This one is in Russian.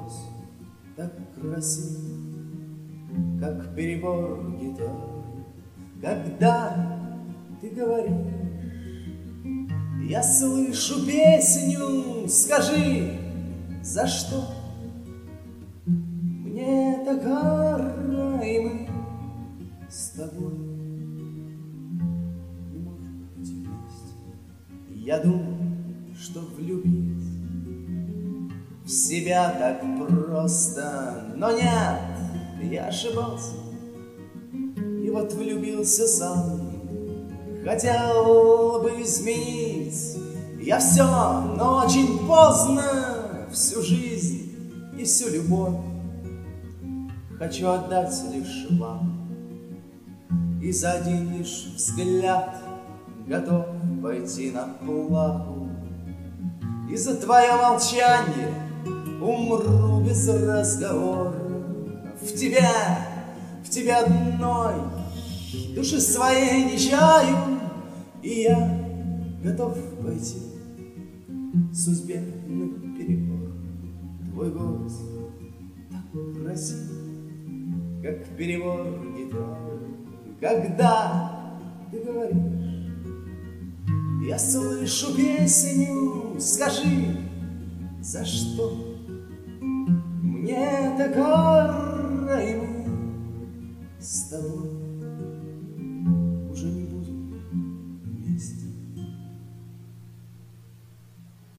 голос так красив, как перебор гитары, когда ты говоришь. Я слышу песню, скажи, за что мне так гарно, и мы с тобой не можем быть вместе. Я думаю, что влюбить в себя так просто, но нет, я ошибался. И вот влюбился сам, хотел бы изменить я все, но очень поздно. Всю жизнь и всю любовь хочу отдать лишь вам, и за один лишь взгляд готов пойти на плаху. И за твое молчание умру без разговора. В тебе одной души своей не чаю, и я готов пойти судьбе наперекор. Твой голос так красив, как перебор гитары, когда ты говоришь. Я слышу песню, скажи, за что мне так гарно, и мы с тобой